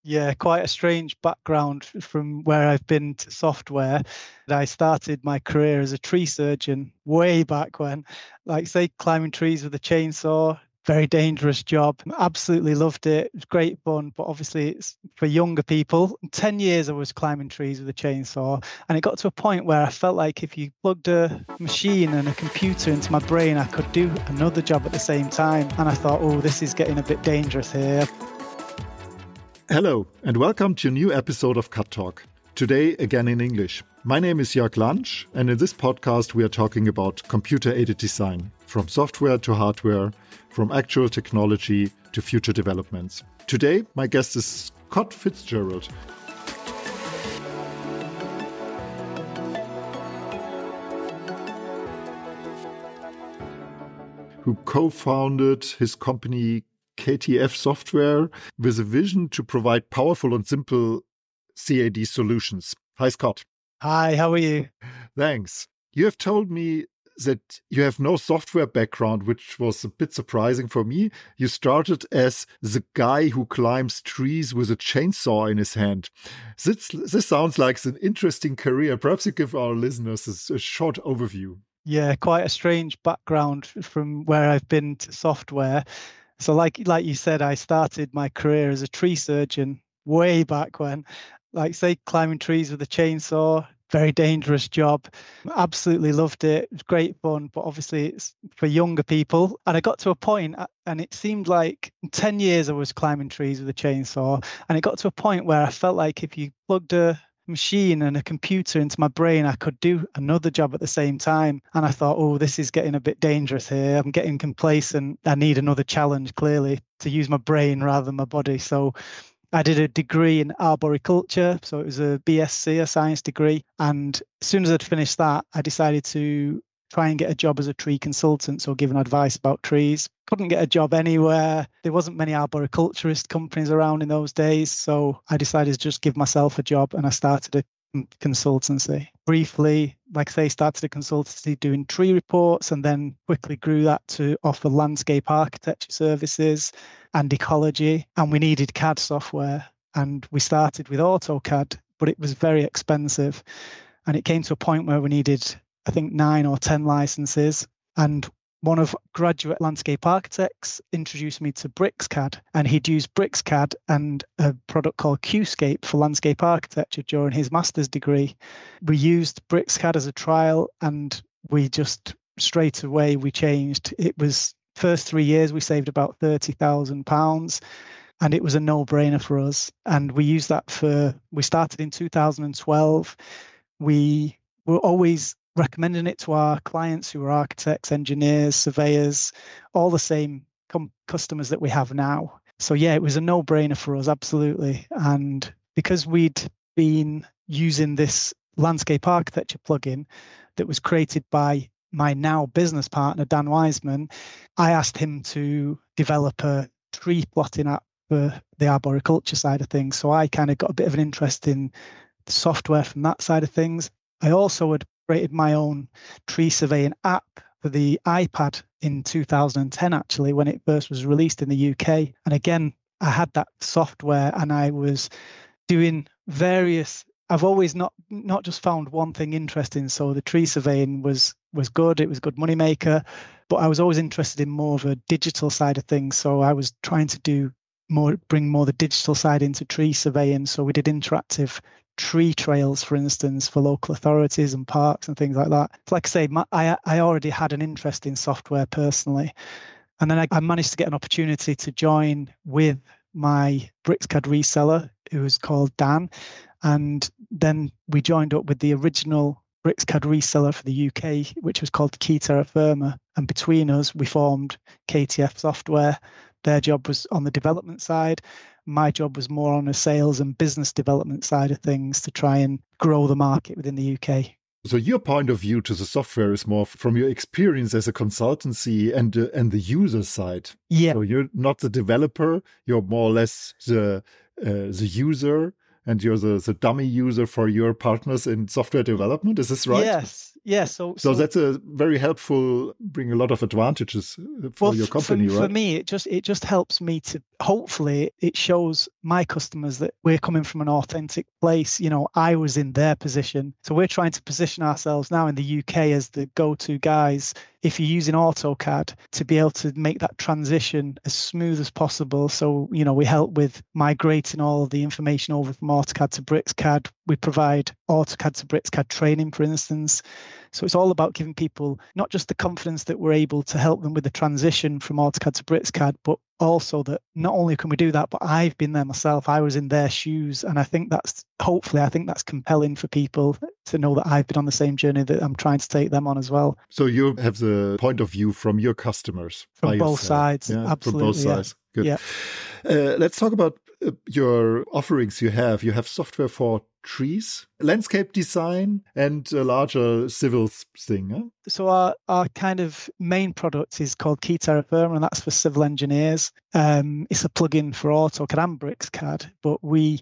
Yeah, quite a strange background from where I've been to software. I started my career as a tree surgeon way back when, like say climbing trees with a chainsaw. Very dangerous job. Absolutely loved it. It was great fun, but obviously it's for younger people. 10 years I was climbing trees with a chainsaw, and it got to a point where I felt like if you plugged a machine and a computer into my brain, I could do another job at the same time. And I thought, oh, this is getting a bit dangerous here. Hello, and welcome to a new episode of Cut Talk. Today, again in English. My name is Jörg Lansch, and in this podcast we are talking about computer-aided design, from software to hardware, from actual technology to future developments. Today, my guest is Scott Fitzgerald. Who co-founded his company KTF Software with a vision to provide powerful and simple CAD solutions. Hi, Scott. Hi, how are you? Thanks. You have told me that you have no software background, which was a bit surprising for me. You started as the guy who climbs trees with a chainsaw in his hand. This sounds like an interesting career. Perhaps you give our listeners a short overview. Yeah, quite a strange background from where I've been to software. So like you said, I started my career as a tree surgeon way back when, like say climbing trees with a chainsaw. Very dangerous job. Absolutely loved it. It was great fun, but obviously it's for younger people. And I got to a point, and it seemed like 10 years I was climbing trees with a chainsaw, and it got to a point where I felt like if you plugged a machine and a computer into my brain, I could do another job at the same time. And I thought, oh, this is getting a bit dangerous here. I'm getting complacent. I need another challenge, clearly, to use my brain rather than my body. So I did a degree in arboriculture. So it was a BSc, a science degree. And as soon as I'd finished that, I decided to try and get a job as a tree consultant, so giving advice about trees. Couldn't get a job anywhere. There wasn't many arboriculturist companies around in those days. So I decided to just give myself a job, and I started a consultancy. Briefly, like I say, started a consultancy doing tree reports, and then quickly grew that to offer landscape architecture services and ecology. And we needed CAD software. And we started with AutoCAD, but it was very expensive. And it came to a point where we needed, I think, 9 or 10 licenses. And one of graduate landscape architects introduced me to BricsCAD, and he'd used BricsCAD and a product called QScape for landscape architecture during his master's degree. We used BricsCAD as a trial, and we just straight away we changed. It was first 3 years we saved about £30,000, and it was a no-brainer for us. And we used that we started in 2012. We were always recommending it to our clients who were architects, engineers, surveyors, all the same customers that we have now. So yeah, it was a no-brainer for us, absolutely. And because we'd been using this landscape architecture plugin that was created by my now business partner, Dan Wiseman, I asked him to develop a tree plotting app for the arboriculture side of things. So I kind of got a bit of an interest in the software from that side of things. I also had created my own tree surveying app for the iPad in 2010, actually, when it first was released in the UK. And again, I had that software, and I was doing various. I've always not just found one thing interesting. So the tree surveying was good. It was a good moneymaker, but I was always interested in more of a digital side of things. So I was trying to bring more the digital side into tree surveying. So we did interactive tree trails, for instance, for local authorities and parks and things like that. Like I say, I already had an interest in software personally. And then I managed to get an opportunity to join with my BricsCAD reseller, who was called Dan. And then we joined up with the original BricsCAD reseller for the UK, which was called Key Terra Firma. And between us, we formed KTF Software. Their job was on the development side. My job was more on the sales and business development side of things to try and grow the market within the UK. So your point of view to the software is more from your experience as a consultancy and the user side. Yeah. So you're not the developer, you're more or less the user, and you're the dummy user for your partners in software development. Is this right? Yes. Yeah. So that's a very helpful, bring a lot of advantages for your company, right? For me, it just helps me to, hopefully it shows my customers that we're coming from an authentic place. You know, I was in their position. So we're trying to position ourselves now in the UK as the go-to guys, if you're using AutoCAD, to be able to make that transition as smooth as possible. So, you know, we help with migrating all of the information over from AutoCAD to BricsCAD. We provide AutoCAD to BricsCAD training, for instance. So it's all about giving people not just the confidence that we're able to help them with the transition from AutoCAD to BricsCAD, but also that not only can we do that, but I've been there myself. I was in their shoes. And I think that's compelling for people to know that I've been on the same journey that I'm trying to take them on as well. So you have the point of view from your customers. From both sides. Yeah, absolutely. From both sides. Good. Yeah. Let's talk about your offerings you have. You have software for trees, landscape design, and a larger civil thing. Huh? So our kind of main product is called Key Terra Firma, and that's for civil engineers. It's a plugin for AutoCAD and BricsCAD, but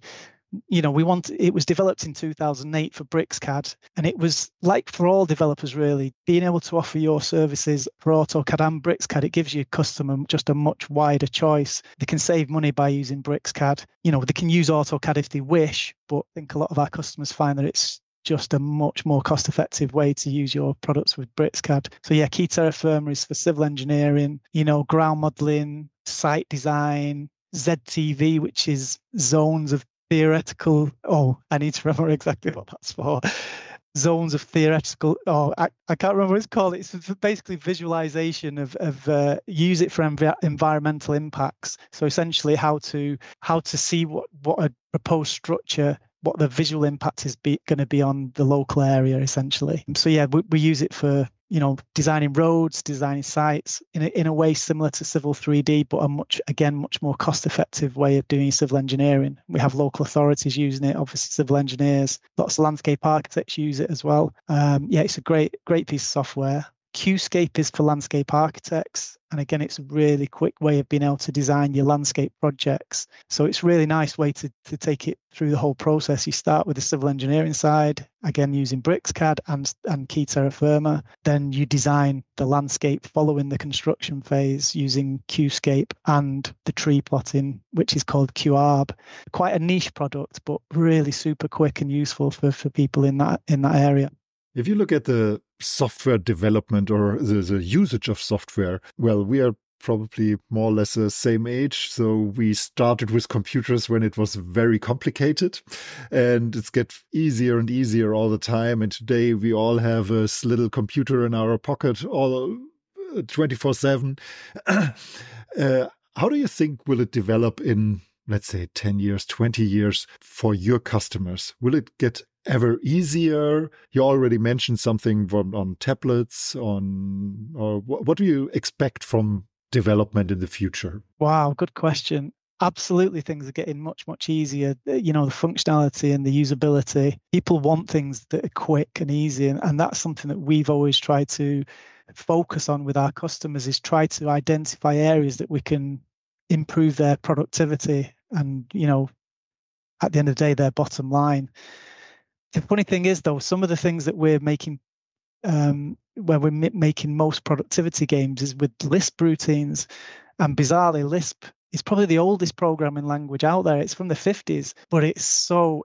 it was developed in 2008 for BricsCAD, and it was like for all developers really, being able to offer your services for AutoCAD and BricsCAD, it gives your customer just a much wider choice. They can save money by using BricsCAD. You know, they can use AutoCAD if they wish, but I think a lot of our customers find that it's just a much more cost-effective way to use your products with BricsCAD. So yeah, Key Terra Firma is for civil engineering, you know, ground modeling, site design, ZTV, which is zones of theoretical, I need to remember exactly what that's for. Zones of theoretical, I can't remember what it's called. It's basically visualization of use it for environmental impacts. So essentially how to see what a proposed structure, what the visual impact is going to be on the local area, essentially. So yeah, we use it for, you know, designing roads, designing sites in a way similar to Civil 3D, but a much more cost-effective way of doing civil engineering. We have local authorities using it, obviously civil engineers, lots of landscape architects use it as well. It's a great piece of software. QScape is for landscape architects. And again, it's a really quick way of being able to design your landscape projects. So it's a really nice way to take it through the whole process. You start with the civil engineering side, again, using BricsCAD and Key Terra Firma. Then you design the landscape following the construction phase using QScape and the tree plotting, which is called QARB. Quite a niche product, but really super quick and useful for people in that area. If you look at the software development or the usage of software, well, we are probably more or less the same age. So we started with computers when it was very complicated, and it's get easier and easier all the time. And today we all have a little computer in our pocket all 24/7. How do you think will it develop in, let's say, 10 years, 20 years for your customers? Will it get ever easier? You already mentioned something on tablets, or what do you expect from development in the future? Wow, good question. Absolutely, things are getting much, much easier. You know, the functionality and the usability. People want things that are quick and easy, and that's something that we've always tried to focus on with our customers, is try to identify areas that we can improve their productivity and, you know, at the end of the day, their bottom line. The funny thing is, though, some of the things that we're making, where we're making most productivity gains, is with Lisp routines. And bizarrely, Lisp is probably the oldest programming language out there. It's from the 50s, but it's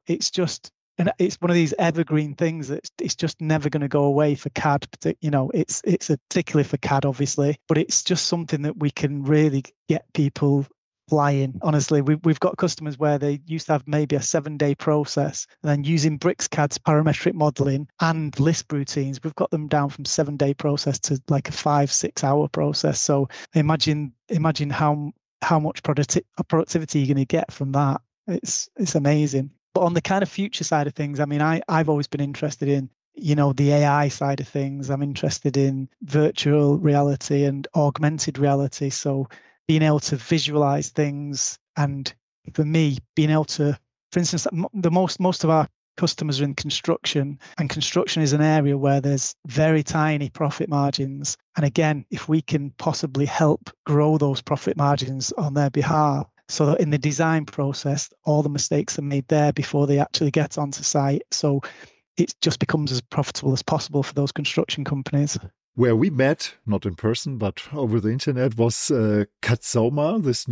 one of these evergreen things that it's just never going to go away for CAD. You know, it's particularly for CAD, obviously, but it's just something that we can really get people flying. Honestly, we've got customers where they used to have maybe a 7-day process, and then using BricsCAD's parametric modeling and Lisp routines, we've got them down from 7-day process to like a 5-6 hour process. So imagine how much productivity you're going to get from that. It's amazing. But on the kind of future side of things, I mean, I've always been interested in, you know, the AI side of things. I'm interested in virtual reality and augmented reality. So being able to visualize things, and for me, being able to, for instance, most of our customers are in construction, and construction is an area where there's very tiny profit margins. And again, if we can possibly help grow those profit margins on their behalf, so that in the design process, all the mistakes are made there before they actually get onto site. So it just becomes as profitable as possible for those construction companies. Where we met, not in person, but over the internet, was CAD-Soma, this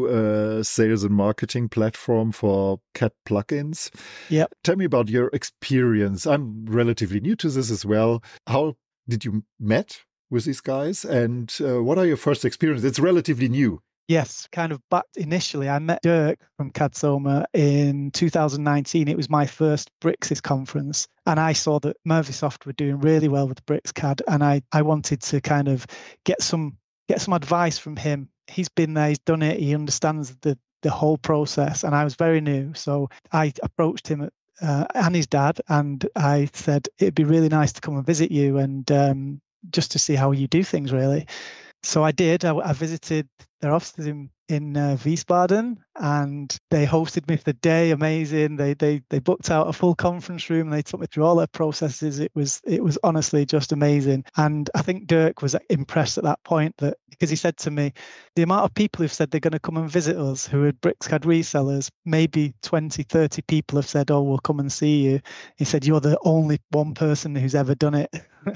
new sales and marketing platform for CAD plugins. Yeah. Tell me about your experience. I'm relatively new to this as well. How did you met with these guys? And what are your first experiences? It's relatively new. Yes, kind of back initially. I met Dirk from CAD-Soma in 2019. It was my first Brixis conference, and I saw that Mervisoft were doing really well with BrixCAD, and I wanted to kind of get some advice from him. He's been there, he's done it, he understands the whole process, and I was very new, so I approached him and his dad, and I said it'd be really nice to come and visit you and just to see how you do things, really. So I did. I visited their offices in Wiesbaden, and they hosted me for the day. Amazing. They booked out a full conference room. They took me through all their processes. It was honestly just amazing. And I think Dirk was impressed at that point, that because he said to me, the amount of people who've said they're going to come and visit us who are BrixCAD resellers, maybe 20, 30 people have said, oh, we'll come and see you. He said, you're the only one person who's ever done it.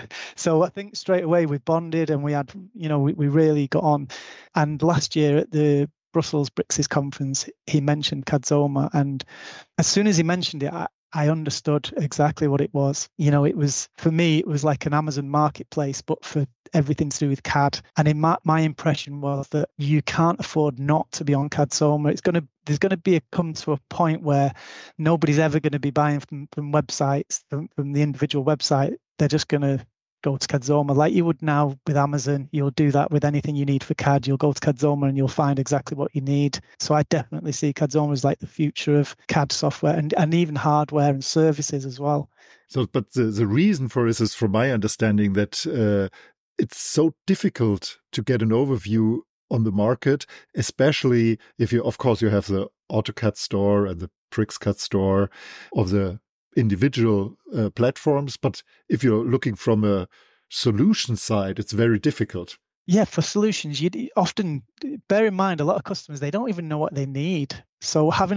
So I think straight away we bonded, and we had, we really got on. And last year at the Brussels Brixis conference, he mentioned CAD-Soma, and as soon as he mentioned it, I understood exactly what it was. It was, for me, it was like an Amazon marketplace, but for everything to do with CAD. And in my impression was that you can't afford not to be on CAD-Soma. There's going to come to a point where nobody's ever going to be buying from websites, from the individual website. They're just going to go to CAD-Soma like you would now with Amazon. You'll do that with anything you need for CAD. You'll go to CAD-Soma and you'll find exactly what you need. So I definitely see CAD-Soma as like the future of CAD software and even hardware and services as well. So, but the reason for this is, from my understanding, that it's so difficult to get an overview on the market, especially if you have the AutoCAD store and the BrixCAD store of the individual platforms. But if you're looking from a solution side, it's very difficult. Yeah, for solutions, you often bear in mind a lot of customers, they don't even know what they need. So having a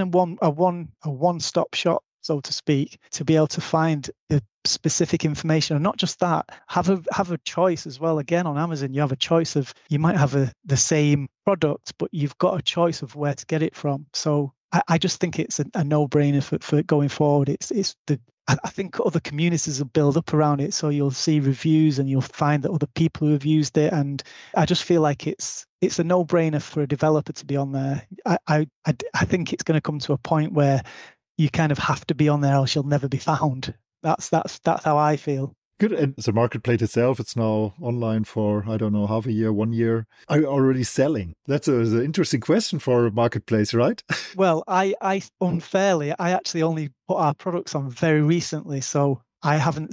one-stop shop, so to speak, to be able to find the specific information, and not just that, have a choice as well. Again, on Amazon, you have a choice of, you might have the same product, but you've got a choice of where to get it from. So I just think it's a no-brainer for going forward. I think other communities will build up around it, so you'll see reviews and you'll find that other people who have used it, and I just feel like it's a no-brainer for a developer to be on there. I think it's going to come to a point where you kind of have to be on there, else you'll never be found. That's how I feel. Good. And the marketplace itself, it's now online for, I don't know, half a year, 1 year. Are you already selling? That's an interesting question for a marketplace, right? Well, I actually only put our products on very recently. So I haven't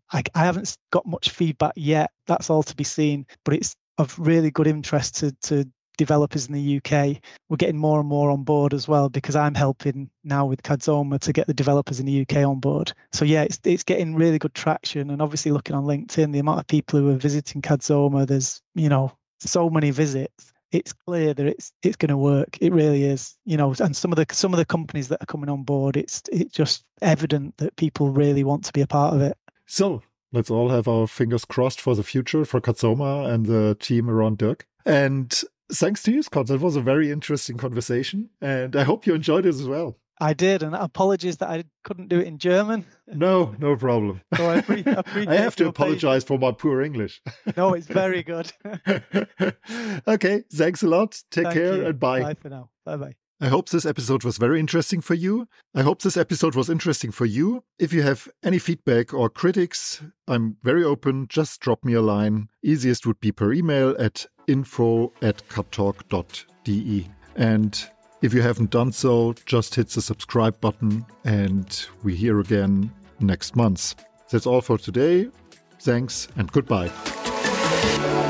got much feedback yet. That's all to be seen. But it's of really good interest to developers in the UK. We're getting more and more on board as well, because I'm helping now with CAD-Soma to get the developers in the UK on board. So yeah, it's getting really good traction. And obviously looking on LinkedIn, the amount of people who are visiting CAD-Soma, there's, so many visits. It's clear that it's going to work. It really is, and some of the companies that are coming on board, it's just evident that people really want to be a part of it. So let's all have our fingers crossed for the future for CAD-Soma and the team around Dirk. And thanks to you, Scott. That was a very interesting conversation, and I hope you enjoyed it as well. I did, and apologies that I couldn't do it in German. No problem. So I appreciate I have to apologize for my poor English. No, it's very good. Okay, thanks a lot. Take care and bye. Bye for now. Bye-bye. I hope this episode was very interesting for you. If you have any feedback or critics, I'm very open. Just drop me a line. Easiest would be per email at info@cadtalk.de. And if you haven't done so, just hit the subscribe button, and we're here again next month. That's all for today. Thanks and goodbye.